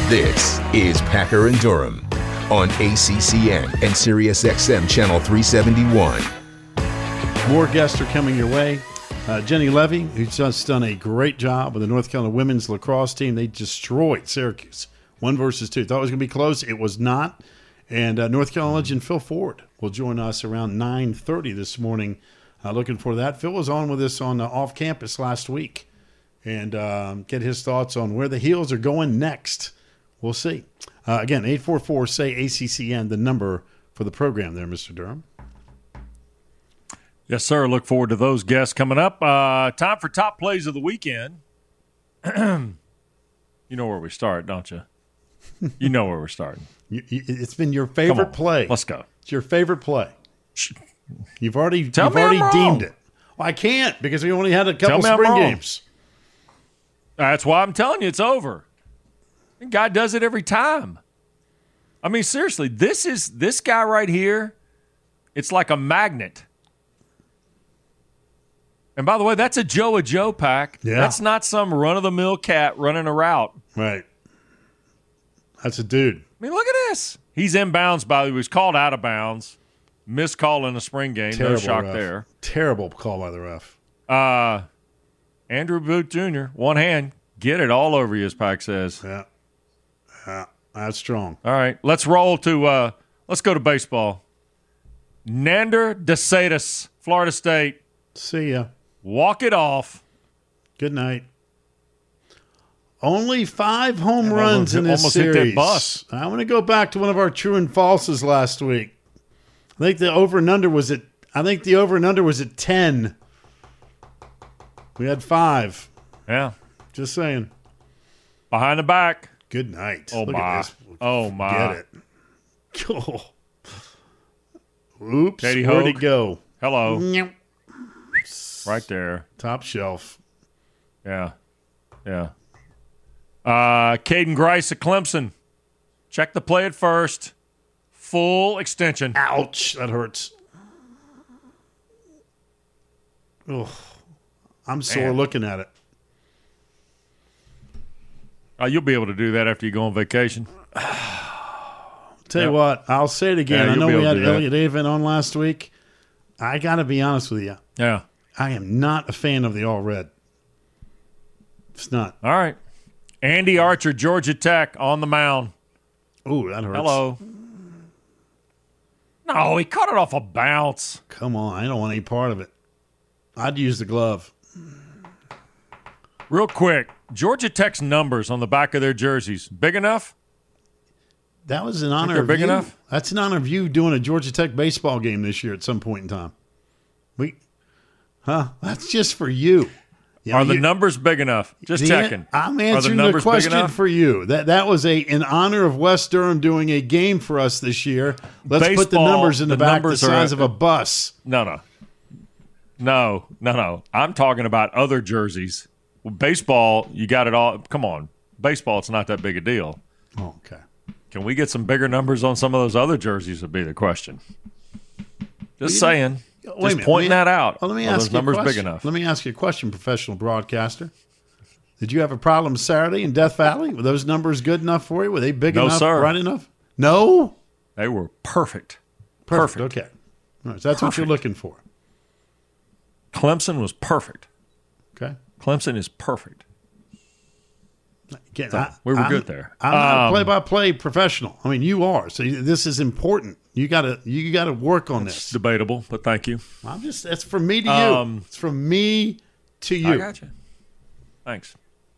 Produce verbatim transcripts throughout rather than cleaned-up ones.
This is Packer and Durham on A C C N and Sirius X M Channel three seventy-one. More guests are coming your way. Uh, Jenny Levy, who's just done a great job with the North Carolina women's lacrosse team. They destroyed Syracuse, one versus two. Thought it was going to be close. It was not. And uh, North Carolina legend Phil Ford will join us around nine thirty this morning. Uh, looking for that. Phil was on with us on uh, off campus last week and um, get his thoughts on where the Heels are going next. We'll see. Uh, again, eight four four, S A Y, A C C N, the number for the program there, Mister Durham. Yes, sir. Look forward to those guests coming up. Uh, time for top plays of the weekend. You know where we start, don't you? You know where we're starting. You, you, it's been your favorite play. Let's go. It's your favorite play. You've already, Tell you've me already I'm deemed wrong. it. Well, I can't because we only had a couple Tell me I'm spring wrong. games. That's why I'm telling you it's over. The guy does it every time. I mean, seriously, this is this guy right here. It's like a magnet. And by the way, that's a Joe a Joe pack. Yeah. That's not some run-of-the-mill cat running a route. Right. That's a dude. I mean, look at this. He's inbounds, by the way. He was called out of bounds. Missed call in the spring game. Terrible no shock ref. there. Terrible call by the ref. Uh, Andrew Booth Junior, one hand. Get it all over you, as Pack says. Yeah. Yeah. That's strong. All right, let's roll to uh, – let's go to baseball. Nander DeSatis, Florida State. See ya. Walk it off. Good night. Only five home And runs almost- in this almost hit series. that bus. I want to go back to one of our true and falses last week. I think the over and under was at I think the over and under was at ten. We had five. Yeah. Just saying. Behind the back. Good night. Oh, Look my. at this. Oh, my. Get it. Oh. Oops. Katie Where'd Hogue. it go? Hello. Right there. Top shelf. Yeah. Yeah. Uh, Caden Grice at Clemson. Check the play at first. Full extension. Ouch. That hurts. Ugh. I'm sore Man. looking at it. Uh, you'll be able to do that after you go on vacation. Tell you Yep. what, I'll say it again. Yeah, I you'll know be we able had to do that. Elliot Avon on last week. I got to be honest with you. Yeah. I am not a fan of the all red. It's not. All right. Andy Archer, Georgia Tech, on the mound. Ooh, that hurts. Hello. No, he caught it off a bounce. Come on. I don't want any part of it. I'd use the glove. Real quick, Georgia Tech's numbers on the back of their jerseys, big enough? That was an honor they're of big you. enough? That's an honor of you doing a Georgia Tech baseball game this year at some point in time. We, huh? That's just for you. You know, Are the you- numbers big enough? Just the- checking. I'm Are the answering the, numbers big question enough? for you. That that was a in honor of West Durham doing a game for us this year. Let's put the Baseball, numbers in the, the back the numbers are size at- of a bus. No, no. No, no, no. I'm talking about other jerseys. Well, baseball, you got it all. Come on. Baseball, it's not that big a deal. Oh, okay. Can we get some bigger numbers on some of those other jerseys would be the question. Just saying. Wait a Just minute. pointing Let me- that out. Well, let me Are ask those you a numbers big question. enough? Let me ask you a question, professional broadcaster. Did you have a problem Saturday in Death Valley? Were those numbers good enough for you? Were they big No, enough, sir. bright enough? No? They were perfect. Perfect. Perfect. Okay. All right, so that's what you're Perfect. looking for. Clemson was perfect. Okay. Clemson is perfect. Again, So, I- we were I'm- good there. I'm not a Um, play-by-play professional. I mean, you are. So this is important. You got to you got to work on It's this. debatable, but thank you. I'm just that's from me to you. Um, it's from me to you. I got you. Thanks.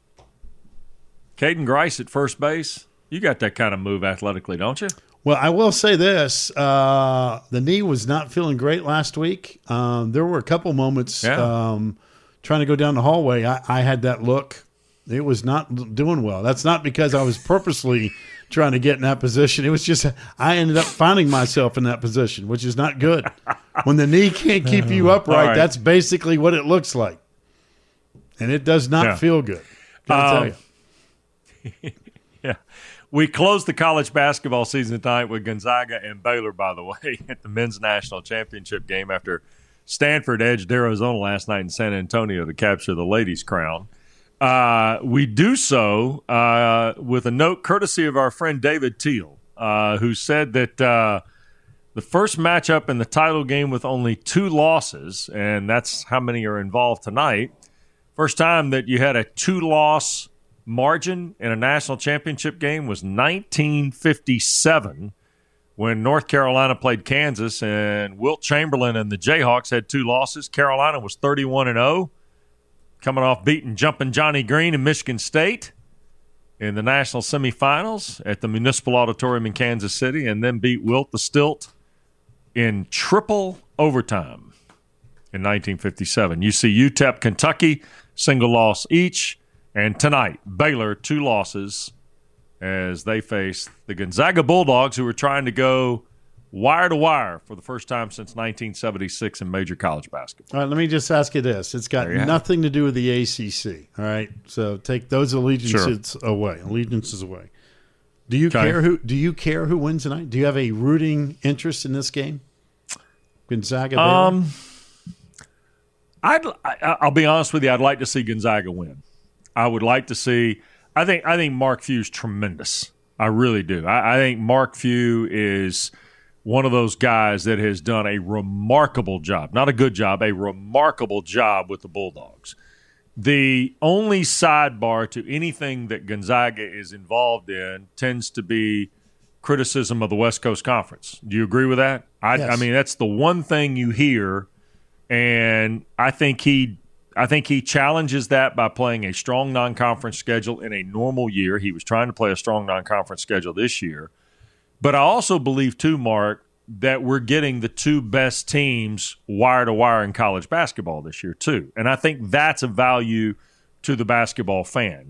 Caden Grice at first base. You got that kind of move athletically, don't you? Well, I will say this: uh, the knee was not feeling great last week. Um, there were a couple moments Yeah. um, trying to go down the hallway. I, I had that look. It was not doing well. That's not because I was purposely trying to get in that position. It was just I ended up finding myself in that position, which is not good. When the knee can't keep you upright, All right. that's basically what it looks like, and it does not Yeah. feel good. Gotta Um, tell you. Yeah. We closed the college basketball season tonight with Gonzaga and Baylor, by the way, at the men's national championship game after Stanford edged Arizona last night in San Antonio to capture the ladies' crown. Uh, we do so uh, with a note courtesy of our friend David Teal, uh, who said that uh, the first matchup in the title game with only two losses, and that's how many are involved tonight, first time that you had a two-loss margin in a national championship game was nineteen fifty-seven when North Carolina played Kansas, and Wilt Chamberlain and the Jayhawks had two losses. Carolina was thirty-one and oh, coming off beating Jumpin' Johnny Green in Michigan State in the national semifinals at the Municipal Auditorium in Kansas City, and then beat Wilt the Stilt in triple overtime in nineteen fifty-seven. You see U T E P, Kentucky, single loss each. And tonight, Baylor, two losses as they face the Gonzaga Bulldogs, who are trying to go wire to wire for the first time since nineteen seventy-six in major college basketball. All right, let me just ask you this. It's got nothing to do with the A C C, all right? So take those allegiances sure. away, allegiances away. Do you okay. care who do you care who wins tonight? Do you have a rooting interest in this game? Gonzaga, Baylor? Um, I'd, I, I'll be honest with you, I'd like to see Gonzaga win. I would like to see – I think I think Mark Few's tremendous. I really do. I, I think Mark Few is one of those guys that has done a remarkable job. Not a good job, a remarkable job with the Bulldogs. The only sidebar to anything that Gonzaga is involved in tends to be criticism of the West Coast Conference. Do you agree with that? I, yes. I mean, that's the one thing you hear, and I think he – I think he challenges that by playing a strong non-conference schedule in a normal year. He was trying to play a strong non-conference schedule this year. But I also believe, too, Mark, that we're getting the two best teams wire-to-wire in college basketball this year, too. And I think that's a value to the basketball fan.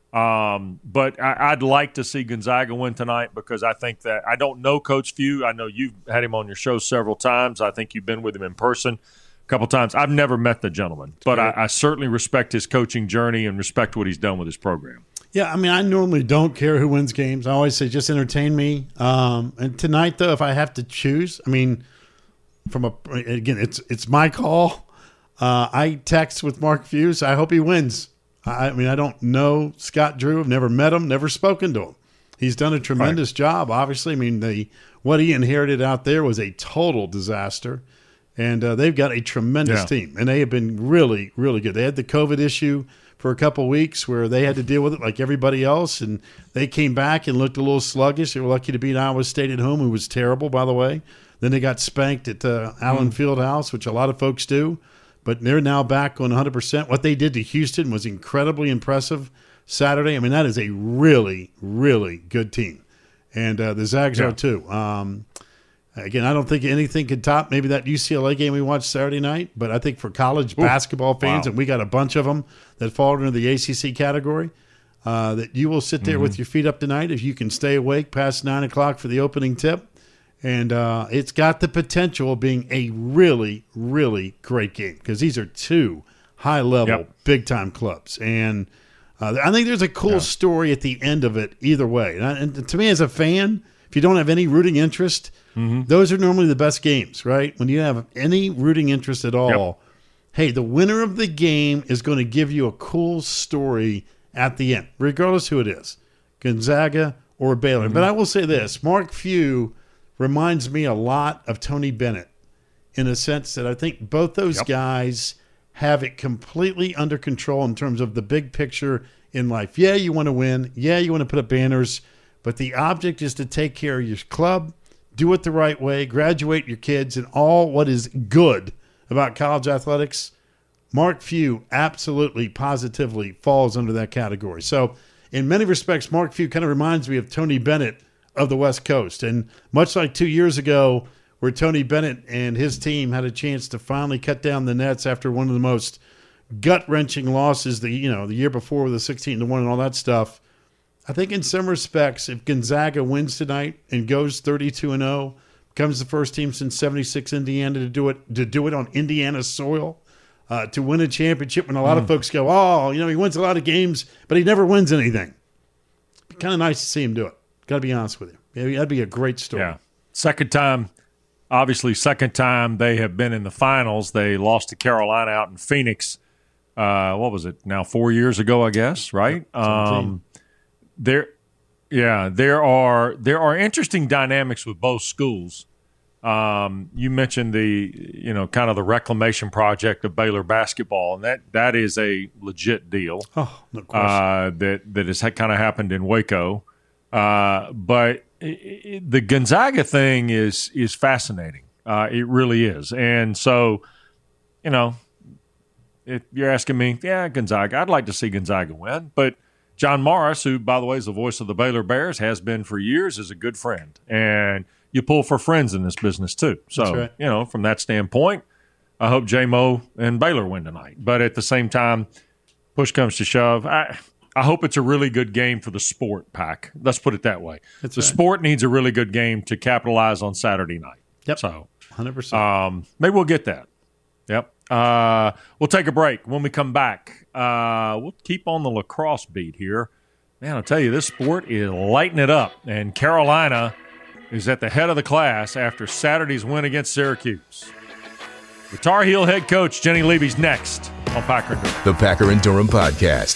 Um, but I, I'd like to see Gonzaga win tonight because I think that – I don't know Coach Few. I know you've had him on your show several times. I think you've been with him in person couple times. I've never met the gentleman, but I, I certainly respect his coaching journey and respect what he's done with his program. Yeah, I mean, I normally don't care who wins games. I always say just entertain me. Um, and tonight, though, if I have to choose, I mean, from a again, it's it's my call. Uh, I text with Mark Few. I hope he wins. I, I mean, I don't know Scott Drew. I've never met him, never spoken to him. He's done a tremendous right. job. Obviously, I mean, the what he inherited out there was a total disaster. And uh, they've got a tremendous yeah. team, and they have been really, really good. They had the COVID issue for a couple of weeks where they had to deal with it like everybody else, and they came back and looked a little sluggish. They were lucky to beat Iowa State at home, who was terrible, by the way. Then they got spanked at uh, Allen mm. Fieldhouse, which a lot of folks do. But they're now back on one hundred percent. What they did to Houston was incredibly impressive Saturday. I mean, that is a really, really good team. And uh, the Zags yeah. are too. Um Again, I don't think anything could top maybe that U C L A game we watched Saturday night, but I think for college Ooh, basketball fans, wow. and we got a bunch of them that fall under the A C C category, uh, that you will sit there mm-hmm. with your feet up tonight if you can stay awake past nine o'clock for the opening tip. And uh, it's got the potential of being a really, really great game because these are two high-level, yep. big-time clubs. And uh, I think there's a cool yeah. story at the end of it either way. And, I, and to me as a fan, if you don't have any rooting interest, mm-hmm. those are normally the best games, right? When you have any rooting interest at all, yep. hey, the winner of the game is going to give you a cool story at the end, regardless who it is, Gonzaga or Baylor. Mm-hmm. But I will say this, Mark Few reminds me a lot of Tony Bennett in a sense that I think both those yep. guys have it completely under control in terms of the big picture in life. Yeah, you want to win. Yeah, you want to put up banners. But the object is to take care of your club, do it the right way, graduate your kids, and all what is good about college athletics. Mark Few absolutely, positively falls under that category. So in many respects, Mark Few kind of reminds me of Tony Bennett of the West Coast. And much like two years ago where Tony Bennett and his team had a chance to finally cut down the nets after one of the most gut-wrenching losses the, you know, the year before with the sixteen to one and all that stuff, I think in some respects, if Gonzaga wins tonight and goes thirty-two and oh, becomes the first team since seventy-six Indiana to do it to do it on Indiana soil, uh, to win a championship when a lot mm. of folks go, oh, you know, he wins a lot of games, but he never wins anything. Kind of nice to see him do it. Got to be honest with you. Maybe that'd be a great story. Yeah. Second time, obviously second time they have been in the finals. They lost to Carolina out in Phoenix uh, what was it now, four years ago, I guess, right? Um, there, yeah, there are there are interesting dynamics with both schools. Um, you mentioned the, you know, kind of the reclamation project of Baylor basketball, and that, that is a legit deal. Oh, no question. Uh, that that has kind of happened in Waco, uh, but it, it, the Gonzaga thing is is fascinating. Uh, it really is, and so, you know, if you're asking me, yeah, Gonzaga, I'd like to see Gonzaga win, but John Morris, who by the way is the voice of the Baylor Bears, has been for years, is a good friend, and you pull for friends in this business too. So, right. you know, from that standpoint, I hope J-Mo and Baylor win tonight. But at the same time, push comes to shove, I, I hope it's a really good game for the sport, Pack. Let's put it that way. That's the right. sport needs a really good game to capitalize on Saturday night. Yep. So, one hundred percent. Um, maybe we'll get that. Yep. Uh, we'll take a break. When we come back, uh, we'll keep on the lacrosse beat here. Man, I'll tell you, this sport is lighting it up. And Carolina is at the head of the class after Saturday's win against Syracuse. The Tar Heel head coach, Jenny Levy's next on Packer and Durham. The Packer and Durham Podcast.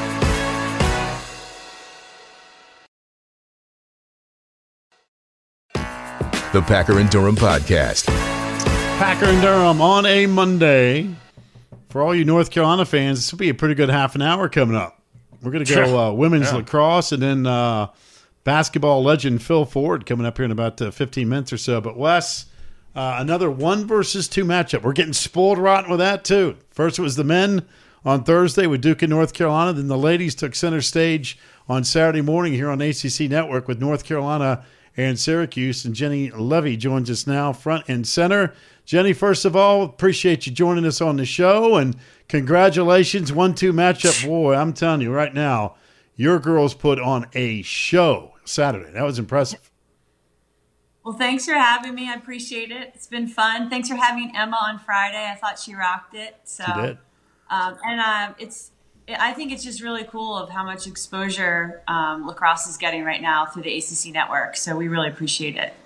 The Packer and Durham Podcast. Packer and Durham on a Monday. For all you North Carolina fans, this will be a pretty good half an hour coming up. We're going to go uh, women's yeah. lacrosse and then uh, basketball legend Phil Ford coming up here in about uh, fifteen minutes or so. But Wes, uh, another one versus two matchup. We're getting spoiled rotten with that too. First it was the men on Thursday with Duke and North Carolina. Then the ladies took center stage on Saturday morning here on A C C Network with North Carolina and Syracuse. And Jenny Levy joins us now front and center. Jenny, first of all, appreciate you joining us on the show, and congratulations, one two matchup. Boy, I'm telling you right now, your girls put on a show Saturday. That was impressive. Well, thanks for having me. I appreciate it. It's been fun. Thanks for having Emma on Friday. I thought she rocked it. So, she did. Um, and uh, it's, I think it's just really cool of how much exposure um, lacrosse is getting right now through the A C C Network. So we really appreciate it.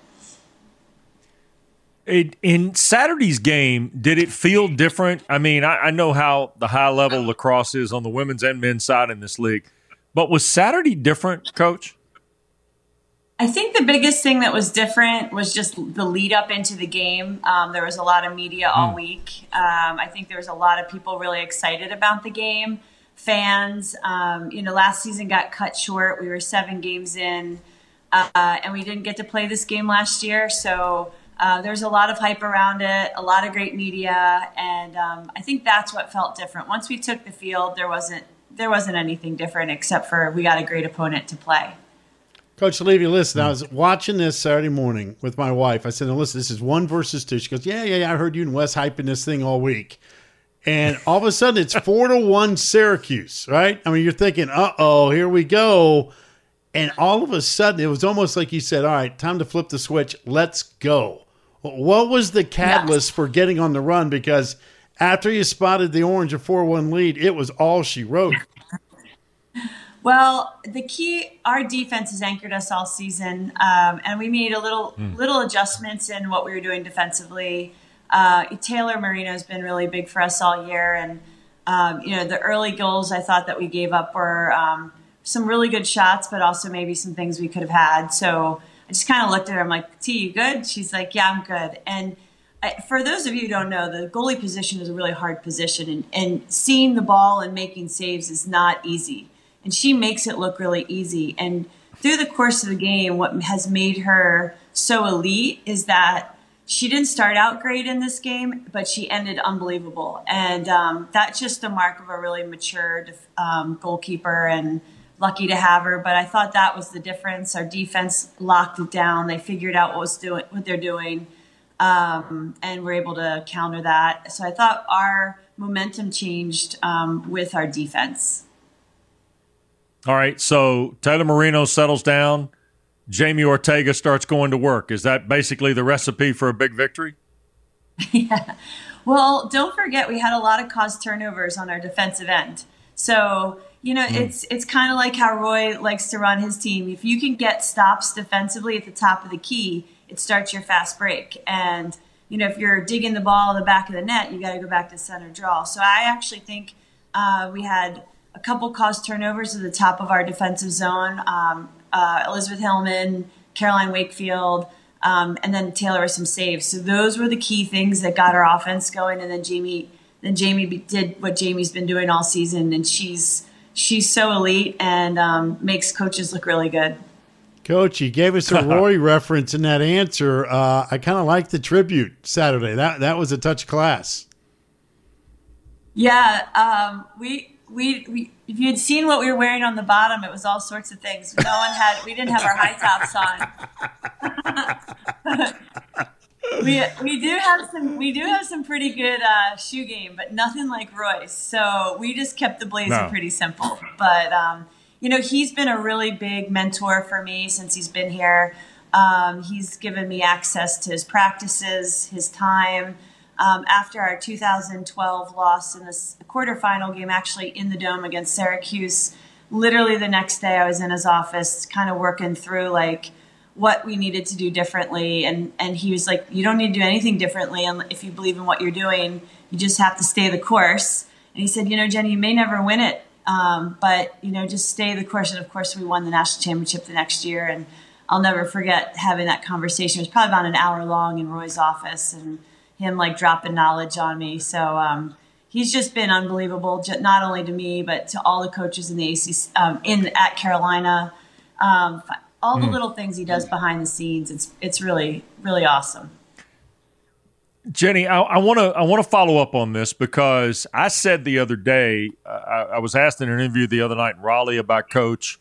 It, in Saturday's game, did it feel different? I mean, I, I know how the high-level lacrosse is on the women's and men's side in this league, but was Saturday different, Coach? I think the biggest thing that was different was just the lead up into the game. Um, there was a lot of media all mm. week. Um, I think there was a lot of people really excited about the game. Fans, um, you know, last season got cut short. We were seven games in, uh, and we didn't get to play this game last year. So uh, there's a lot of hype around it, a lot of great media, and um, I think that's what felt different. Once we took the field, there wasn't there wasn't anything different except for we got a great opponent to play. Coach Levy, listen, I was watching this Saturday morning with my wife. I said, no, listen, this is one versus two. She goes, yeah, yeah, yeah, I heard you and Wes hyping this thing all week. And all of a sudden, it's four to one Syracuse, right? I mean, you're thinking, uh-oh, here we go. And all of a sudden, it was almost like you said, all right, time to flip the switch. Let's go. What was the catalyst yes. for getting on the run? Because after you spotted the orange, a four one lead, it was all she wrote. Well, the key, our defense has anchored us all season, um, and we made a little mm. little adjustments in what we were doing defensively. Uh, Taylor Marino has been really big for us all year, and um, you know the early goals I thought that we gave up were um, some really good shots, but also maybe some things we could have had. So I just kind of looked at her. I'm like, "T, you good?" She's like, "Yeah, I'm good." And I, for those of you who don't know, the goalie position is a really hard position, and, and seeing the ball and making saves is not easy. And she makes it look really easy. And through the course of the game, what has made her so elite is that she didn't start out great in this game, but she ended unbelievable. And um, that's just the mark of a really mature um, goalkeeper, and lucky to have her. But I thought that was the difference. Our defense locked it down. They figured out what was doing, what they're doing, um, and we're able to counter that. So I thought our momentum changed um, with our defense. All right, so Taylor Marino settles down. Jamie Ortega starts going to work. Is that basically the recipe for a big victory? Yeah. Well, don't forget we had a lot of caused turnovers on our defensive end. So, you know, mm. it's it's kind of like how Roy likes to run his team. If you can get stops defensively at the top of the key, it starts your fast break. And, you know, if you're digging the ball in the back of the net, you got to go back to center draw. So I actually think Uh, we had a couple caused turnovers at the top of our defensive zone. Um, uh, Elizabeth Hillman, Caroline Wakefield, um, and then Taylor with some saves. So those were the key things that got our offense going. And then Jamie, then Jamie did what Jamie's been doing all season, and she's she's so elite and um, makes coaches look really good. Coach, you gave us a Roy reference in that answer. Uh, I kind of liked the tribute Saturday. That that was a touch class. Yeah, um, we, we we if you had seen what we were wearing on the bottom, it was all sorts of things. No one had. We didn't have our high tops on. we we do have some we do have some pretty good uh, shoe game, but nothing like Roy's. So we just kept the blazer No. pretty simple. But um, you know, he's been a really big mentor for me since he's been here. Um, he's given me access to his practices, his time. Um, after our two thousand twelve loss in the quarterfinal game, actually in the Dome against Syracuse, literally the next day I was in his office kind of working through like what we needed to do differently. And, and he was like, you don't need to do anything differently. And if you believe in what you're doing, you just have to stay the course. And he said, you know, Jenny, you may never win it, um, but, you know, just stay the course. And of course, we won the national championship the next year. And I'll never forget having that conversation. It was probably about an hour long in Roy's office, and him like dropping knowledge on me. So um, he's just been unbelievable, not only to me, but to all the coaches in the A C C, um, in at Carolina. Um, all the mm. little things he does behind the scenes. It's it's really, really awesome. Jenny, I want to I want to follow up on this because I said the other day, uh, I, I was asked in an interview the other night in Raleigh about Coach,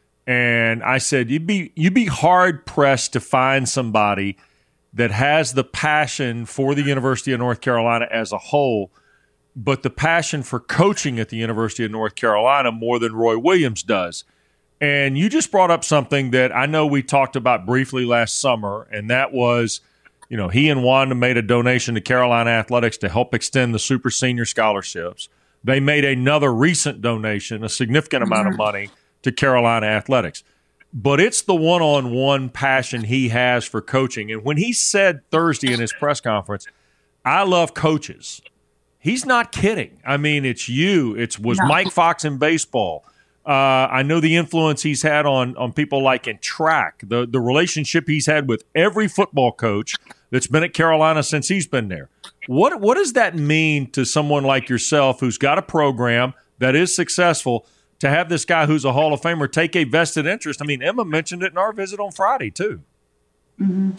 and I said you'd be you'd be hard pressed to find somebody that has the passion for the University of North Carolina as a whole, but the passion for coaching at the University of North Carolina more than Roy Williams does. And you just brought up something that I know we talked about briefly last summer, and that was, you know, he and Wanda made a donation to Carolina Athletics to help extend the super senior scholarships. They made another recent donation, a significant amount of money, to Carolina Athletics. But it's the one-on-one passion he has for coaching. And when he said Thursday in his press conference, I love coaches, he's not kidding. I mean, it's you. It was no. Mike Fox in baseball. Uh, I know the influence he's had on on people like in track, the, the relationship he's had with every football coach that's been at Carolina since he's been there. What what does that mean to someone like yourself who's got a program that is successful to have this guy who's a Hall of Famer take a vested interest? I mean, Emma mentioned it in our visit on Friday, too. Mm-hmm.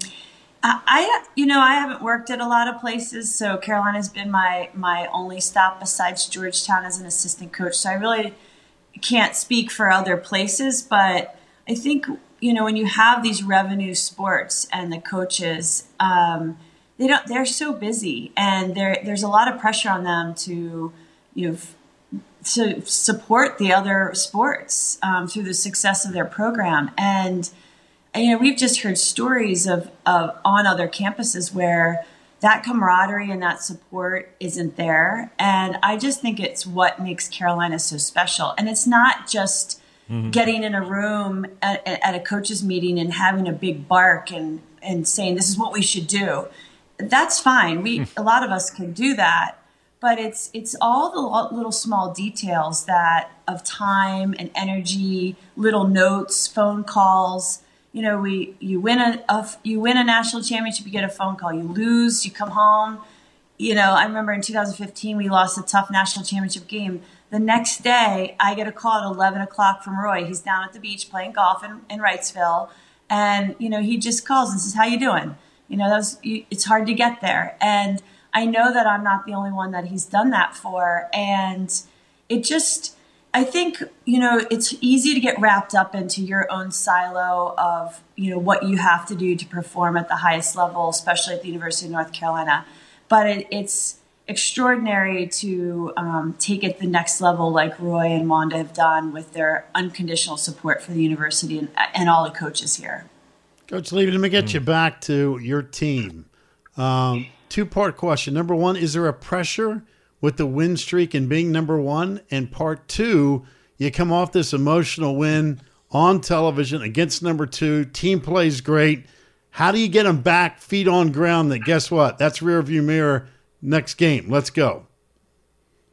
I, you know, I haven't worked at a lot of places, so Carolina's been my, my only stop besides Georgetown as an assistant coach. So I really can't speak for other places, but I think, you know, when you have these revenue sports and the coaches, um, they don't, they're so busy, and there, there's a lot of pressure on them to, you know, to support the other sports um, through the success of their program. And, and, you know, we've just heard stories of, of on other campuses where that camaraderie and that support isn't there. And I just think it's what makes Carolina so special. And it's not just mm-hmm. getting in a room at, at a coach's meeting and having a big bark and, and saying, this is what we should do. That's fine. We, a lot of us can do that. But it's it's all the little small details that of time and energy, little notes, phone calls. You know, we you win a, a you win a national championship, you get a phone call. You lose, you come home. You know, I remember in two thousand fifteen we lost a tough national championship game. The next day, I get a call at eleven o'clock from Roy. He's down at the beach playing golf in, in Wrightsville, and you know he just calls and says, "How you doing?" You know, that was, it's hard to get there, and I know that I'm not the only one that he's done that for. And it just, I think, you know, it's easy to get wrapped up into your own silo of, you know, what you have to do to perform at the highest level, especially at the University of North Carolina. But it, it's extraordinary to um, take it the next level like Roy and Wanda have done with their unconditional support for the university and, and all the coaches here. Coach Levy, let me get mm. you back to your team. Um, Two-part question. Number one, is there a pressure with the win streak and being number one? And part two, you come off this emotional win on television against number two. Team plays great. How do you get them back, feet on ground, that guess what? That's rear view mirror. Next game. Let's go.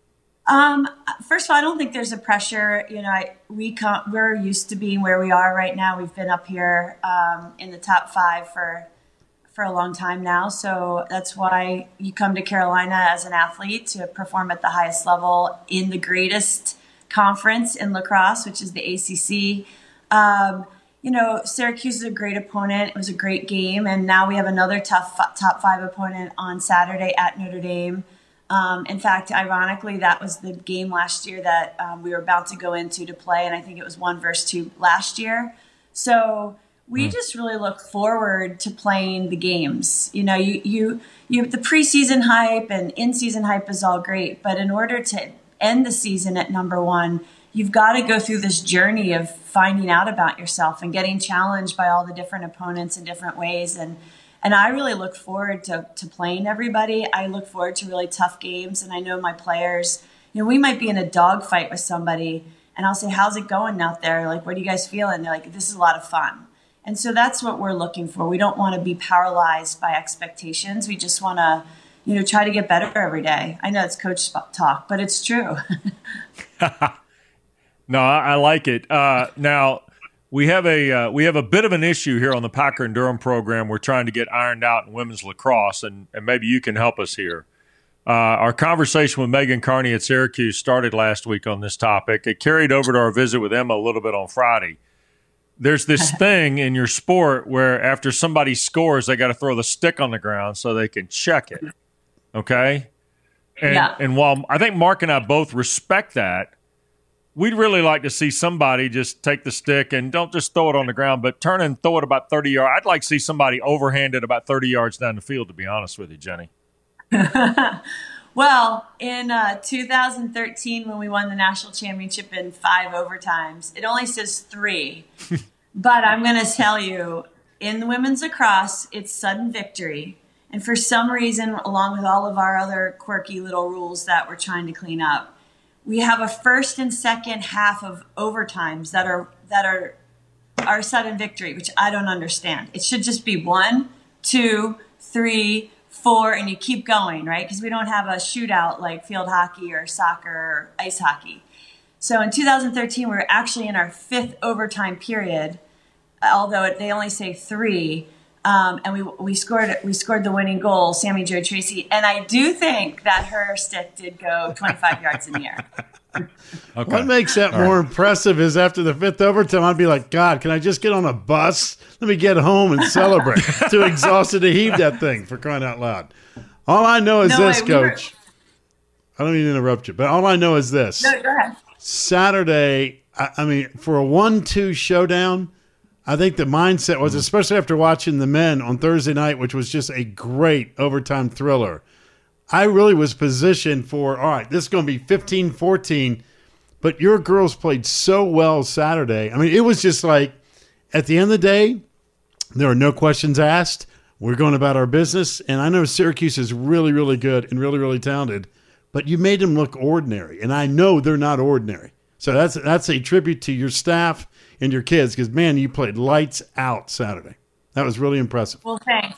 Um, first of all, I don't think there's a pressure. You know, I, we come, we're used to being where we are right now. We've been up here um, in the top five for for a long time now. So that's why you come to Carolina as an athlete to perform at the highest level in the greatest conference in lacrosse, which is the A C C. Um, you know, Syracuse is a great opponent. It was a great game. And now we have another tough top five opponent on Saturday at Notre Dame. Um, in fact, ironically, that was the game last year that um, we were about to go into to play. And I think it was one versus two last year. So we mm. just really look forward to playing the games. You know, you, you, you, the preseason hype and in-season hype is all great. But in order to end the season at number one, you've got to go through this journey of finding out about yourself and getting challenged by all the different opponents in different ways. And and I really look forward to, to playing everybody. I look forward to really tough games. And I know my players, you know, we might be in a dogfight with somebody and I'll say, how's it going out there? Like, what are you guys feeling? They're like, this is a lot of fun. And so that's what we're looking for. We don't want to be paralyzed by expectations. We just want to, you know, try to get better every day. I know it's coach talk, but it's true. No, I, I like it. Uh, now, we have a uh, we have a bit of an issue here on the Packer and Durham program. We're trying to get ironed out in women's lacrosse, and, and maybe you can help us here. Uh, our conversation with Megan Carney at Syracuse started last week on this topic. It carried over to our visit with Emma a little bit on Friday. There's this thing in your sport where after somebody scores, they got to throw the stick on the ground so they can check it, okay? And, yeah. and while I think Mark and I both respect that, we'd really like to see somebody just take the stick and don't just throw it on the ground, but turn and throw it about thirty yards. I'd like to see somebody overhand it about thirty yards down the field, to be honest with you, Jenny. Well, in uh, two thousand thirteen, when we won the national championship in five overtimes, it only says three. But I'm going to tell you, in the women's lacrosse, it's sudden victory. And for some reason, along with all of our other quirky little rules that we're trying to clean up, we have a first and second half of overtimes that are that are are sudden victory, which I don't understand. It should just be one, two, three, four, and you keep going, right? Because we don't have a shootout like field hockey or soccer or ice hockey. So in two thousand thirteen, we were actually in our fifth overtime period, although it, they only say three. Um, and we we scored we scored the winning goal, Sammy Jo Tracy, and I do think that her stick did go twenty-five yards in the air. Okay. What makes that All more right. impressive is after the fifth overtime, I'd be like, God, can I just get on a bus? Let me get home and celebrate. Too exhausted to heave that thing, for crying out loud. All I know is no, this, wait, Coach. We were... I don't mean to interrupt you, but all I know is this. No, go ahead. Saturday, I, I mean, for a one two showdown, I think the mindset was, especially after watching the men on Thursday night, which was just a great overtime thriller, I really was positioned for, all right, this is going to be fifteen fourteen, but your girls played so well Saturday. I mean, it was just like, at the end of the day, there are no questions asked. We're going about our business, and I know Syracuse is really, really good and really, really talented, but you made them look ordinary, and I know they're not ordinary. So that's that's a tribute to your staff and your kids, because, man, you played lights out Saturday. That was really impressive. Well, thanks.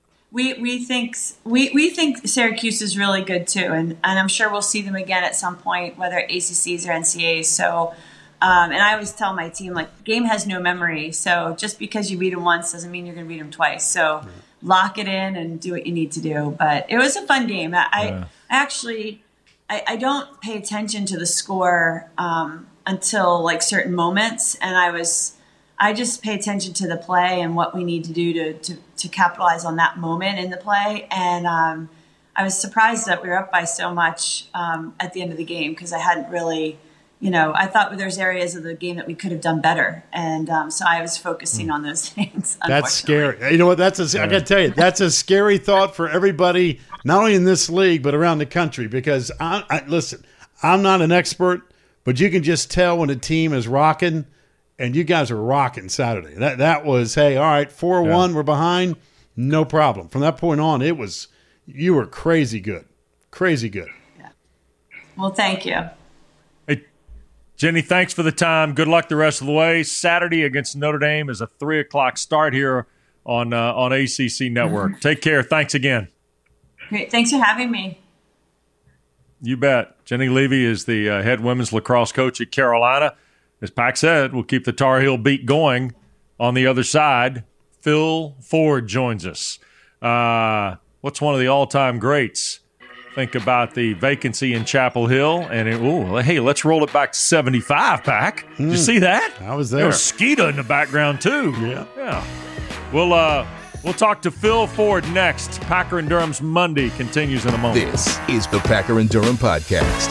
We we think we, we think Syracuse is really good too, and, and I'm sure we'll see them again at some point, whether A C Cs or N C As. So, um, and I always tell my team, like, the game has no memory. So just because you beat them once doesn't mean you're going to beat them twice. So right. Lock it in and do what you need to do. But it was a fun game. I, yeah. I actually I, I don't pay attention to the score um, until like certain moments, and I was. I just pay attention to the play and what we need to do to, to, to capitalize on that moment in the play. And um, I was surprised that we were up by so much um, at the end of the game, because I hadn't really, you know, I thought there's areas of the game that we could have done better. And um, so I was focusing mm. on those things. That's scary. You know what? That's a, I got to tell you, that's a scary thought for everybody, not only in this league, but around the country. Because, I, I listen, I'm not an expert, but you can just tell when a team is rocking. And you guys are rocking Saturday. That that was, hey, all right, four one, yeah. We're behind, no problem. From that point on, it was, you were crazy good. Crazy good. Yeah. Well, thank you. Hey, Jenny, thanks for the time. Good luck the rest of the way. Saturday against Notre Dame is a three o'clock start here on, uh, on A C C Network. Take care. Thanks again. Great. Thanks for having me. You bet. Jenny Levy is the uh, head women's lacrosse coach at Carolina. As Pack said, we'll keep the Tar Heel beat going. On the other side, Phil Ford joins us. Uh, what's one of the all-time greats? Think about the vacancy in Chapel Hill. And, it, ooh, hey, let's roll it back to seventy-five, Pack. Did you see that? I was there. There was Skeeta in the background, too. Yeah. Yeah. We'll, uh, we'll talk to Phil Ford next. Packer and Durham's Monday continues in a moment. This is the Packer and Durham Podcast.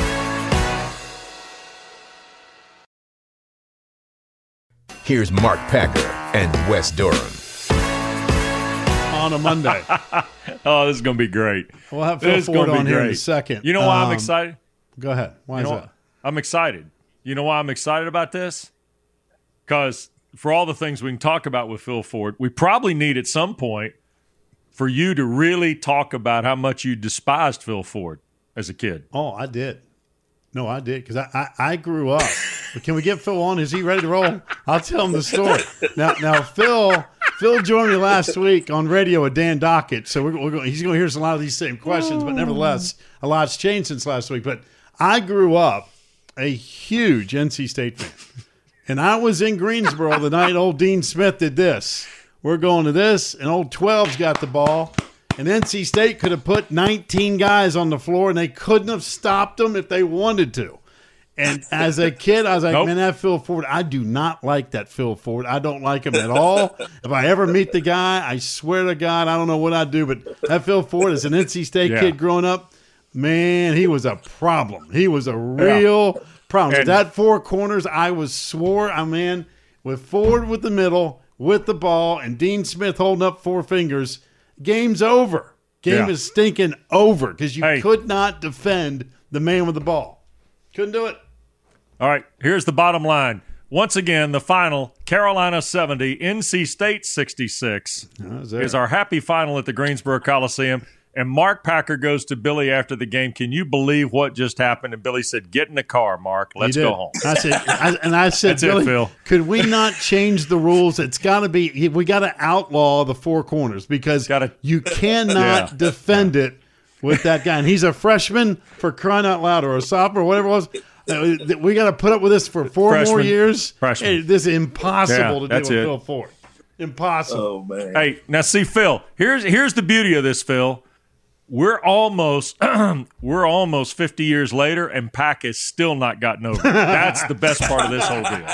Here's Mark Packer and Wes Durham. On a Monday. Oh, this is going to be great. We'll have Phil This is Ford gonna be on here in great. a second. You know why Um, I'm excited? Go ahead. Why You is know that? what? I'm excited. You know why I'm excited about this? Because for all the things we can talk about with Phil Ford, we probably need at some point for you to really talk about how much you despised Phil Ford as a kid. Oh, I did. No, I did because I, I, I grew up. But can we get Phil on? Is he ready to roll? I'll tell him the story. Now, now Phil Phil joined me last week on radio with Dan Dockett, so we're, we're going, he's going to hear a lot of these same questions, but nevertheless, a lot's changed since last week. But I grew up a huge N C State fan, and I was in Greensboro the night old Dean Smith did this. We're going to this, and old twelve's got the ball. And N C State could have put nineteen guys on the floor, and they couldn't have stopped them if they wanted to. And as a kid, I was like, Nope. man, that Phil Ford, I do not like that Phil Ford. I don't like him at all. If I ever meet the guy, I swear to God, I don't know what I'd do. But that Phil Ford, as an N C State Yeah. kid growing up, man, he was a problem. He was a real problem. And- that four corners, I was swore, I mean, with Ford with the middle, with the ball, and Dean Smith holding up four fingers, game's over. Game Yeah. is stinking over because you Hey. could not defend the man with the ball. Couldn't do it. All right, here's the bottom line. Once again, the final, Carolina seventy, N C State sixty-six, was there. is our happy final at the Greensboro Coliseum. And Mark Packer goes to Billy after the game. Can you believe what just happened? And Billy said, get in the car, Mark. Let's He did. go home. I said, I, and I said, That's it, Billy, Phil. could we not change the rules? It's got to be. We got to outlaw the four corners because Gotta- you cannot Yeah. defend it with that guy. And he's a freshman, for crying out loud, or a sophomore, whatever it was. Uh, We got to put up with this for four more Freshman. years. Freshman. Hey, this is impossible Yeah, to do that's with it. Phil Ford. Impossible. Oh man. Hey, now see, Phil, here's here's the beauty of this, Phil. We're almost we're almost fifty years later, and Pack has still not gotten over it. That's the best part of this whole deal.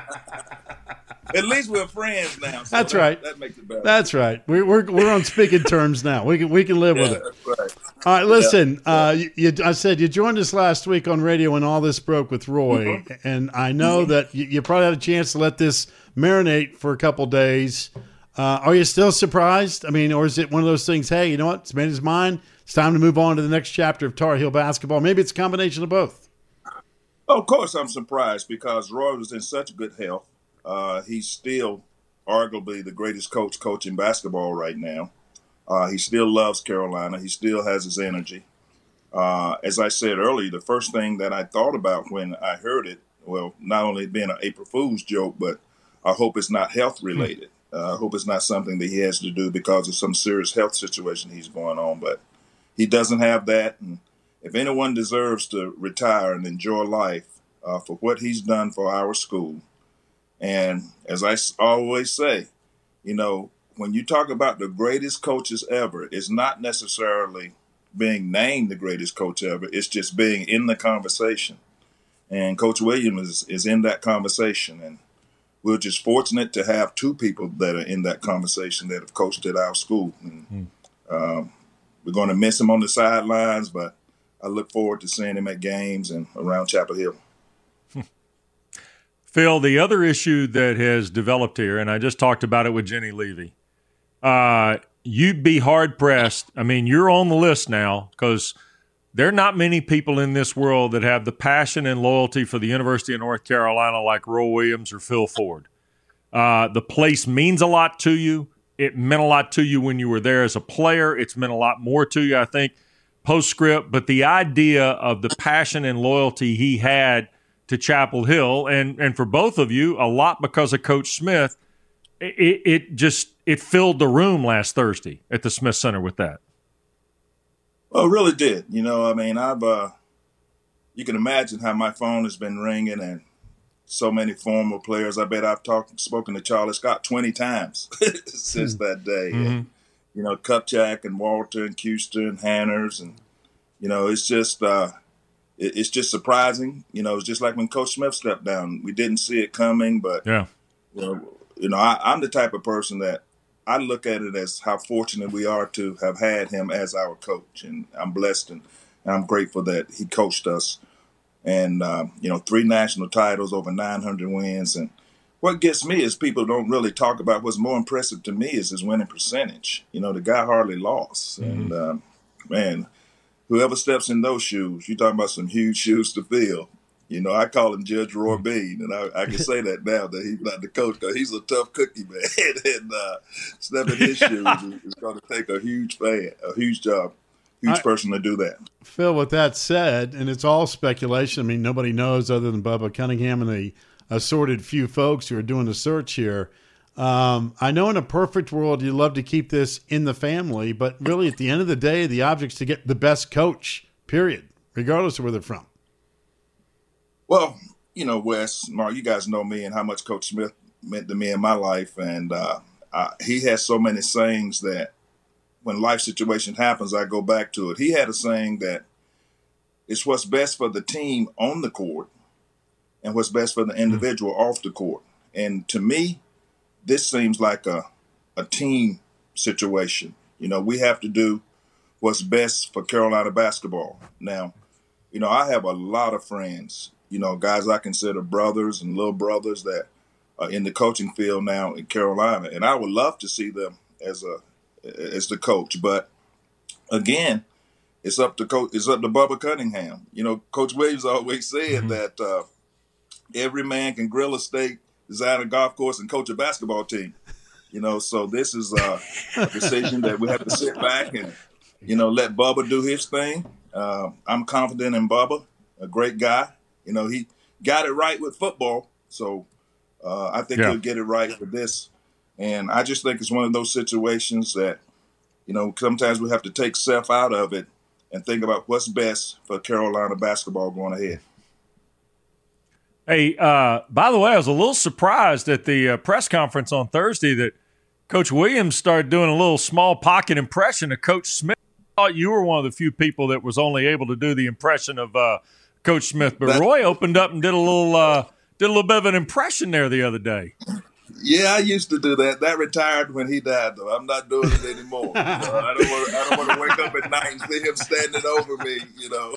At least we're friends now. So That's that, right. That makes it better. That's right. We're, we're we're on speaking terms now. We can we can live yeah, with it. that's right. All right, listen. Uh, you, you, I said you joined us last week on radio when all this broke with Roy, and I know that you, you probably had a chance to let this marinate for a couple days. Uh, are you still surprised? I mean, or is it one of those things? Hey, you know what? It's made his mind. It's time to move on to the next chapter of Tar Heel basketball. Maybe it's a combination of both. Of course, I'm surprised because Roy was in such good health. Uh, he's still arguably the greatest coach coaching basketball right now. Uh, he still loves Carolina. He still has his energy. Uh, as I said earlier, the first thing that I thought about when I heard it, well, not only being an April Fool's joke, but I hope it's not health related. Uh, I hope it's not something that he has to do because of some serious health situation he's going on. But he doesn't have that. And if anyone deserves to retire and enjoy life uh, for what he's done for our school, and as I s- always say, you know, when you talk about the greatest coaches ever, it's not necessarily being named the greatest coach ever. It's just being in the conversation. And Coach Williams is, is in that conversation. And we're just fortunate to have two people that are in that conversation that have coached at our school. And, um, we're going to miss him on the sidelines, but I look forward to seeing him at games and around Chapel Hill. Phil, the other issue that has developed here, and I just talked about it with Jenny Levy, uh, you'd be hard-pressed. I mean, you're on the list now because there are not many people in this world that have the passion and loyalty for the University of North Carolina like Roy Williams or Phil Ford. Uh, the place means a lot to you. It meant a lot to you when you were there as a player. It's meant a lot more to you, I think, postscript. But the idea of the passion and loyalty he had to Chapel Hill, and, and for both of you, a lot because of Coach Smith, it, it just it filled the room last Thursday at the Smith Center with that. Well, it really did. You know, I mean, I've uh, you can imagine how my phone has been ringing, and so many former players. I bet I've talked, spoken to Charlie Scott twenty times since Hmm. that day. Mm-hmm. And, you know, Kupchak and Walter and Custer and Hanners, and you know, it's just uh, it, it's just surprising. You know, it's just like when Coach Smith stepped down. We didn't see it coming, but Yeah. you know, you know, I, I'm the type of person that I look at it as how fortunate we are to have had him as our coach, and I'm blessed and, and I'm grateful that he coached us. And uh, you know, three national titles, over nine hundred wins, and what gets me is people don't really talk about what's more impressive to me is his winning percentage. You know, the guy hardly lost, Mm-hmm. and uh, man, whoever steps in those shoes, you're talking about some huge shoes to fill. You know, I call him Judge Roy Bean, and I, I can say that now that he's not the coach because he's a tough cookie, man. and uh, stepping his shoes is, is going to take a huge fan, a huge job, huge I- person to do that. Phil, with that said, and it's all speculation. I mean, nobody knows other than Bubba Cunningham and the assorted few folks who are doing the search here. Um, I know in a perfect world you'd love to keep this in the family, but really at the end of the day, the object's to get the best coach, period, regardless of where they're from. Well, you know, Wes, Mark, you guys know me and how much Coach Smith meant to me in my life. And uh, I, he has so many sayings that when life situation happens, I go back to it. He had a saying that it's what's best for the team on the court and what's best for the individual mm-hmm. off the court. And to me, this seems like a, a team situation. You know, we have to do what's best for Carolina basketball. Now, you know, I have a lot of friends, you know, guys I consider brothers and little brothers that are in the coaching field now in Carolina. And I would love to see them as a as the coach. But again, it's up to coach. It's up to Bubba Cunningham. You know, Coach Williams always said mm-hmm. that uh, every man can grill a steak, design a golf course, and coach a basketball team. You know, so this is uh, a decision that we have to sit back and, you know, let Bubba do his thing. Uh, I'm confident in Bubba, a great guy. You know, he got it right with football, so uh, I think yeah. he'll get it right with this. And I just think it's one of those situations that, you know, sometimes we have to take self out of it and think about what's best for Carolina basketball going ahead. Hey, uh, by the way, I was a little surprised at the uh, press conference on Thursday that Coach Williams started doing a little small pocket impression of Coach Smith. I thought you were one of the few people that was only able to do the impression of uh, Coach Smith, but that, Roy opened up and did a little uh, did a little bit of an impression there the other day. Yeah, I used to do that. That retired when he died, though. I'm not doing it anymore. You know, I don't want to. I don't want to wake up at night and see him standing over me. You know.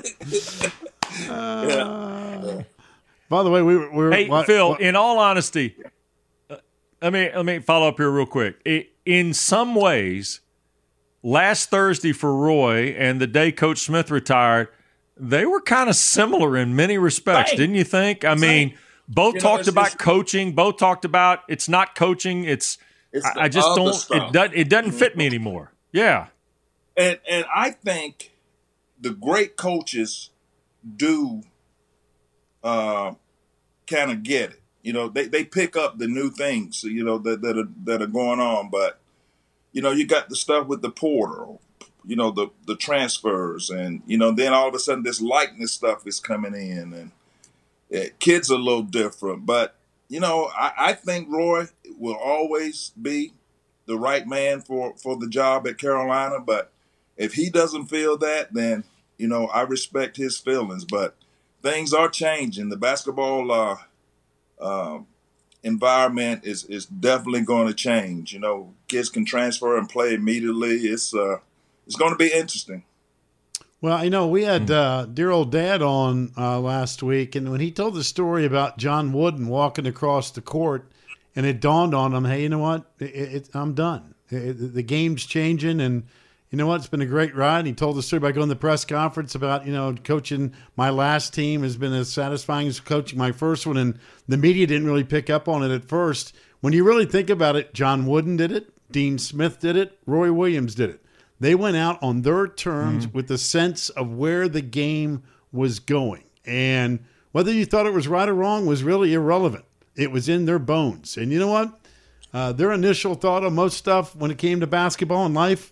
uh, yeah. By the way, we were. We were hey, what, Phil. What? In all honesty, uh, let me let me follow up here real quick. It, in some ways, last Thursday for Roy and the day Coach Smith retired, they were kind of similar in many respects, Same. didn't you think? I Same. mean. Both you talked know, about just, coaching. Both talked about it's not coaching. It's, it's I, I just don't. Stuff. It doesn't. It doesn't fit me anymore. Yeah. And and I think the great coaches do uh, kind of get it. You know, they, they pick up the new things. You know that that are that are going on. But you know, you got the stuff with the portal. You know, the the transfers, and you know, then all of a sudden this likeness stuff is coming in, and. Yeah, kids are a little different, but, you know, I, I think Roy will always be the right man for, for the job at Carolina. But if he doesn't feel that, then, you know, I respect his feelings. But things are changing. The basketball uh, uh, environment is, is definitely going to change. You know, kids can transfer and play immediately. It's, uh, it's going to be interesting. Well, you know, we had uh, dear old Dad on uh, last week, and when he told the story about John Wooden walking across the court, and it dawned on him, hey, you know what? It, it, I'm done. It, it, the game's changing, and you know what? It's been a great ride. And he told the story about going to the press conference about, you know, coaching my last team has been as satisfying as coaching my first one, and the media didn't really pick up on it at first. When you really think about it, John Wooden did it, Dean Smith did it, Roy Williams did it. They went out on their terms mm-hmm. with the sense of where the game was going. And whether you thought it was right or wrong was really irrelevant. It was in their bones. And you know what? Uh, their initial thought on most stuff when it came to basketball and life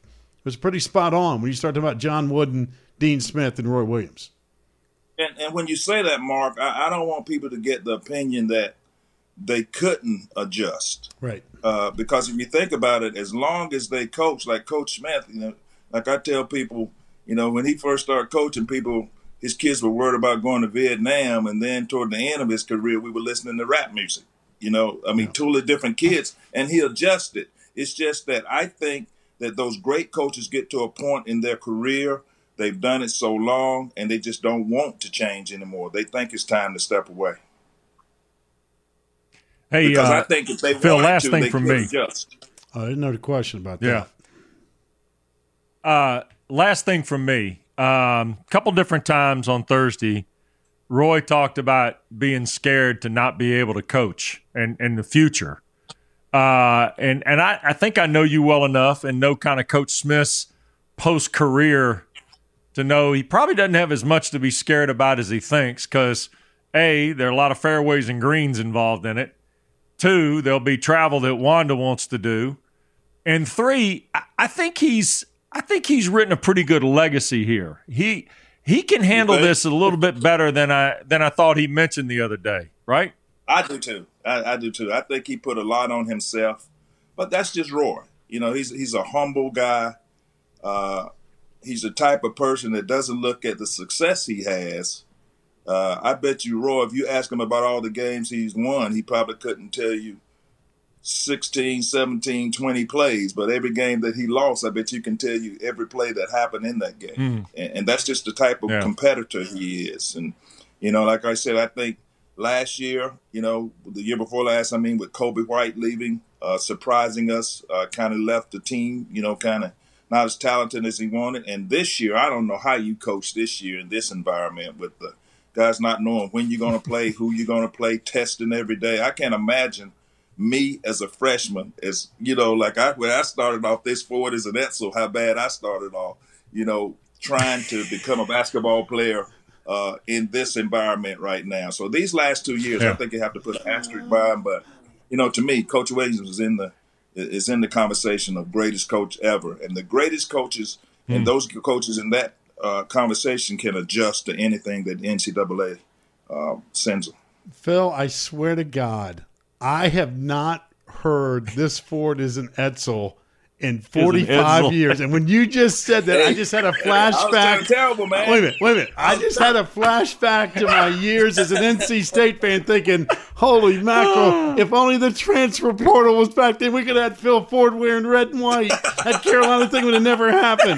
was pretty spot on when you start talking about John Wooden, Dean Smith, and Roy Williams. And, and when you say that, Mark, I, I don't want people to get the opinion that they couldn't adjust. Right. Uh, because if you think about it, as long as they coach, like Coach Smith, you know, like I tell people, you know, when he first started coaching, people, his kids were worried about going to Vietnam, and then toward the end of his career, we were listening to rap music. You know, I mean, yeah. totally different kids, and he adjusted. It's just that I think that those great coaches get to a point in their career, they've done it so long, and they just don't want to change anymore. They think it's time to step away. Hey, because uh, I think if they Phil, wanted last to, thing they from could me. adjust. I didn't know the question about yeah. that. Uh, last thing from me. A um, couple different times on Thursday, Roy talked about being scared to not be able to coach and in the future. Uh, and and I, I think I know you well enough and know kind of Coach Smith's post-career to know he probably doesn't have as much to be scared about as he thinks because, A, there are a lot of fairways and greens involved in it. Two, there'll be travel that Wanda wants to do. And three, I, I think he's I think he's written a pretty good legacy here. He he can handle this a little bit better than I than I thought he mentioned the other day, right? I do too. I, I do too. I think he put a lot on himself, but that's just Roy. You know, he's he's a humble guy. Uh, he's the type of person that doesn't look at the success he has. Uh, I bet you, Roy, if you ask him about all the games he's won, he probably couldn't tell you sixteen, seventeen, twenty plays. But every game that he lost, I bet you can tell you every play that happened in that game. Mm. And, and that's just the type of yeah. competitor he is. And, you know, like I said, I think last year, you know, the year before last, I mean, with Kobe White leaving, uh, surprising us, uh, kind of left the team, you know, kind of not as talented as he wanted. And this year, I don't know how you coach this year in this environment with the guys not knowing when you're going to play, who you're going to play, testing every day. I can't imagine me as a freshman, as, you know, like I, when I started off this forward as an Etzel, how bad I started off, you know, trying to become a basketball player uh, in this environment right now. So these last two years, yeah. I think you have to put an asterisk by them. But, you know, to me, Coach Williams is in the is in the conversation of greatest coach ever. And the greatest coaches mm. and those coaches in that uh, conversation can adjust to anything that the N C double A uh, sends them. Phil, I swear to God, I have not heard this Ford is an Etzel in forty-five years. And when you just said that, I just had a flashback. Was terrible, man. Wait a minute, wait a minute. I just had a flashback to my years as an N C State fan thinking, holy mackerel, if only the transfer portal was back then, we could have had Phil Ford wearing red and white. That Carolina thing would have never happened.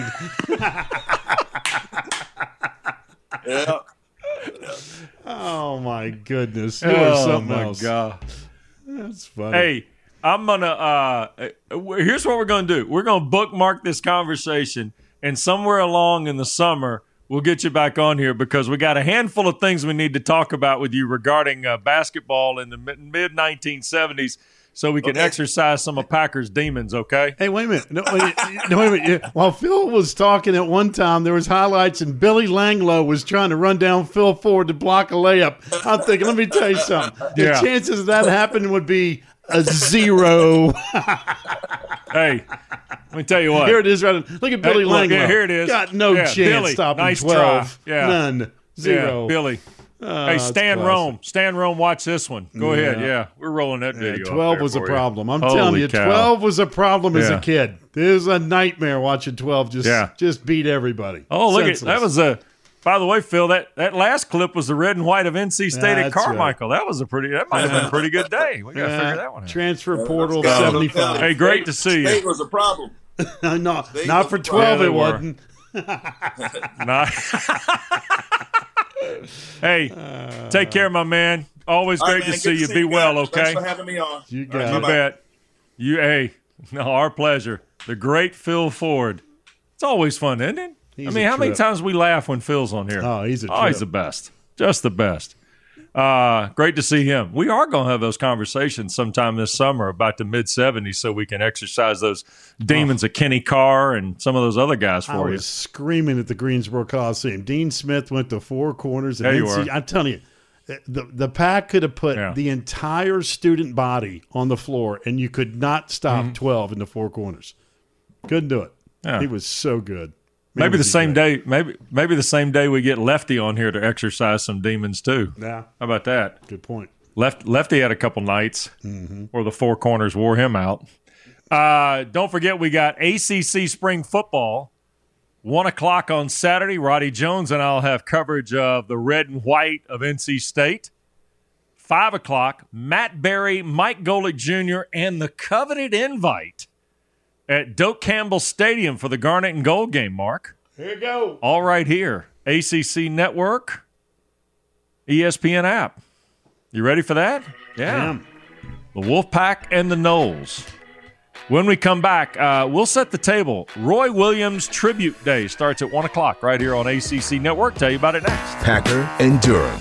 Yeah. Oh, my goodness. You oh, are something my else. God. That's funny. Hey, I'm going to uh, – here's what we're going to do. We're going to bookmark this conversation, and somewhere along in the summer, we'll get you back on here because we got a handful of things we need to talk about with you regarding uh, basketball in the mid nineteen seventies so we can okay. exercise some of Packers' demons, okay? Hey, wait a minute. No, wait, no, wait a minute. While Phil was talking at one time, there was highlights, and Billy Langlow was trying to run down Phil Ford to block a layup. I'm thinking, let me tell you something. The yeah. chances of that happening would be a zero. Hey, let me tell you what. Here it is. Right. Look at Billy hey, look, Langlow. Yeah, here it is. Got no yeah, chance Billy, stopping nice twelve. Try. Yeah. None. Zero. Yeah, Billy. Oh, hey, Stan Rome. Stan Rome, watch this one. Go yeah. ahead. Yeah, we're rolling that video. Yeah, twelve up was a you. problem. I'm Holy telling you, cow. twelve was a problem yeah. as a kid. It was a nightmare watching twelve just, yeah. just beat everybody. Oh, look Senseless. at that was a. By the way, Phil, that, that last clip was the red and white of N C State yeah, at Carmichael. Right. That was a pretty. That might have been a pretty good day. We got to yeah. figure that one out. Transfer portal yeah, seventy-five. Hey, great to see you. State was a problem. no, State not for twelve. Yeah, it wasn't. Not. Hey, uh, take care, my man. Always great right, man, to see to you. see Be you well, guys. okay? Thanks for having me on. You got right, it. You bet. You, hey, no, our pleasure. The great Phil Ford. It's always fun, isn't it? He's I mean, how trip. many times we laugh when Phil's on here? Oh, he's a Oh, he's trip. the best. Just the best. Uh, great to see him. We are going to have those conversations sometime this summer about the mid seventies so we can exercise those demons oh. of Kenny Carr and some of those other guys for I you. I was screaming at the Greensboro Coliseum. Dean Smith went to four corners. And there you N C, are. I'm telling you, the, the Pack could have put yeah. the entire student body on the floor, and you could not stop mm-hmm. twelve in the four corners. Couldn't do it. Yeah. He was so good. Man, maybe the was he same great. day. Maybe maybe the same day we get Lefty on here to exercise some demons too. Yeah. How about that? Good point. Left, Lefty had a couple nights Mm-hmm. where the four corners wore him out. Uh, don't forget, we got A C C spring football, one o'clock on Saturday. Roddy Jones and I'll have coverage of the red and white of N C State. Five o'clock, Matt Berry, Mike Golick Junior, and the coveted invite at Doak Campbell Stadium for the Garnet and Gold game, Mark. Here you go. All right here. A C C Network, E S P N app. You ready for that? Yeah. Damn. The Wolfpack and the Knowles. When we come back, uh, we'll set the table. Roy Williams Tribute Day starts at one o'clock right here on A C C Network. Tell you about it next. Packer and Durham.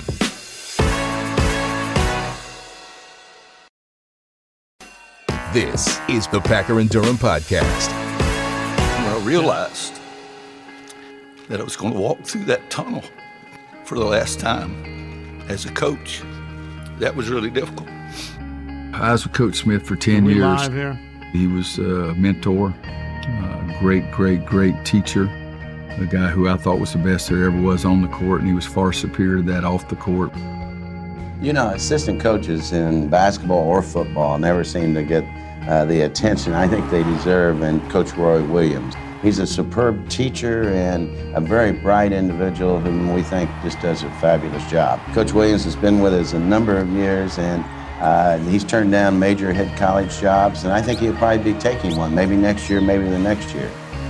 This is the Packer and Durham podcast. When I realized that I was going to walk through that tunnel for the last time as a coach, that was really difficult. I was with Coach Smith for ten Are we years. live here? He was a mentor, a great, great, great teacher, a guy who I thought was the best there ever was on the court, and he was far superior to that off the court. You know, assistant coaches in basketball or football never seem to get uh, the attention I think they deserve, and Coach Roy Williams. He's a superb teacher and a very bright individual whom we think just does a fabulous job. Coach Williams has been with us a number of years, and uh, he's turned down major head college jobs, and I think he'll probably be taking one, maybe next year, maybe the next year.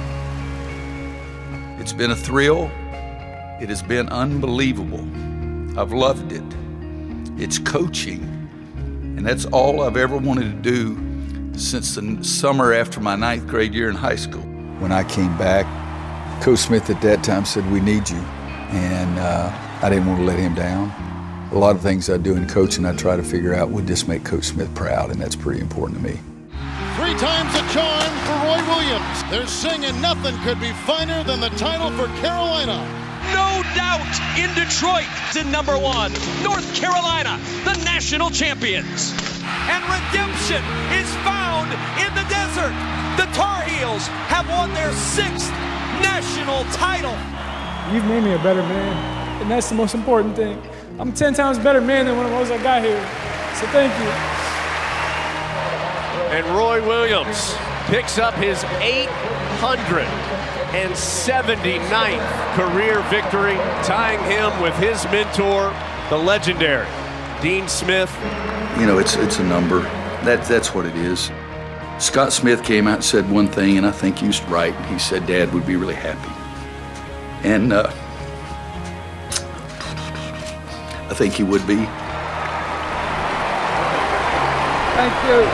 It's been a thrill. It has been unbelievable. I've loved it. It's coaching, and that's all I've ever wanted to do since the summer after my ninth grade year in high school. When I came back, Coach Smith at that time said, "We need you," and uh, I didn't want to let him down. A lot of things I do in coaching, I try to figure out would this make Coach Smith proud, and that's pretty important to me. Three times a charm for Roy Williams. They're singing nothing could be finer than the title for Carolina. No doubt in Detroit to number one, North Carolina, the national champions. And redemption is found in the desert. The Tar Heels have won their sixth national title. You've made me a better man, and that's the most important thing. I'm ten times better man than when I was I got here, so thank you. And Roy Williams picks up his eight hundred seventy-ninth career victory, tying him with his mentor, the legendary Dean Smith. You know, it's it's a number. That, that's what it is. Scott Smith came out and said one thing, and I think he was right. He said Dad would be really happy. And uh, I think he would be. Thank you.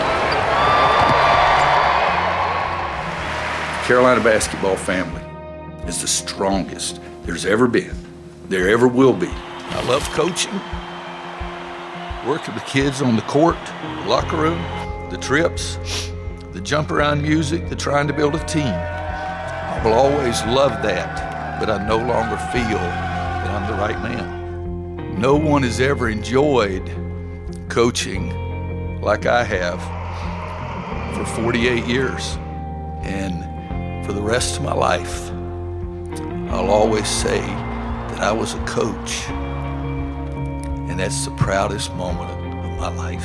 Carolina basketball family is the strongest there's ever been, there ever will be. I love coaching, working with kids on the court, the locker room, the trips, the jump around music, the trying to build a team. I will always love that, but I no longer feel that I'm the right man. No one has ever enjoyed coaching like I have for forty-eight years. And for the rest of my life, I'll always say that I was a coach, and that's the proudest moment of my life.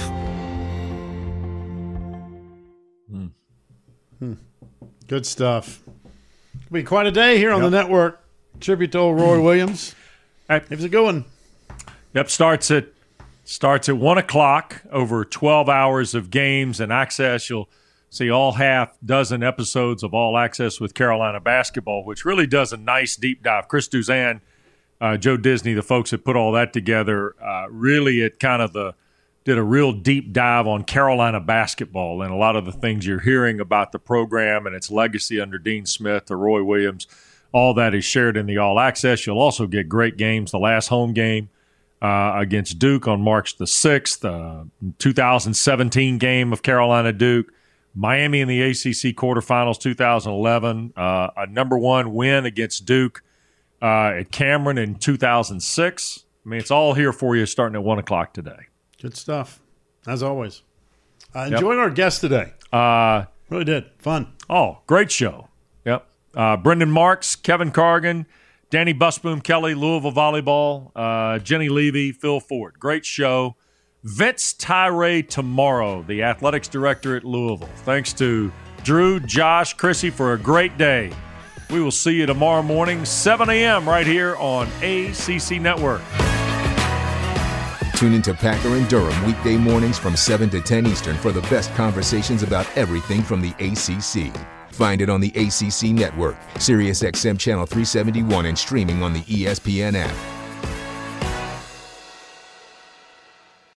Hmm. Hmm. Good stuff. It'll be quite a day here on Yep. the network. Tribute to old Roy Williams. It was a good one. Yep, starts at starts at one o'clock. Over twelve hours of games and access. You'll see all half dozen episodes of All Access with Carolina basketball, which really does a nice deep dive. Chris Duzan, uh, Joe Disney, the folks that put all that together, uh, really at kind of the did a real deep dive on Carolina basketball and a lot of the things you're hearing about the program and its legacy under Dean Smith, to Roy Williams. All that is shared in the All Access. You'll also get great games. The last home game uh, against Duke on March the sixth, uh, two thousand seventeen game of Carolina-Duke, Miami in the A C C quarterfinals two thousand eleven, uh, a number one win against Duke uh, at Cameron in two thousand six. I mean, it's all here for you starting at one o'clock today. Good stuff, as always. I enjoyed yep. our guest today. Uh, really did. Fun. Oh, great show. Yep. Uh, Brendan Marks, Kevin Cargan, Danny Busboom Kelly, Louisville Volleyball, uh, Jenny Levy, Phil Ford. Great show. Vince Tyree tomorrow, the athletics director at Louisville. Thanks to Drew, Josh, Chrissy for a great day. We will see you tomorrow morning, seven a.m. right here on A C C Network. Tune into Packer and Durham weekday mornings from seven to ten Eastern for the best conversations about everything from the A C C. Find it on the A C C Network, Sirius X M Channel three seventy-one, and streaming on the E S P N app.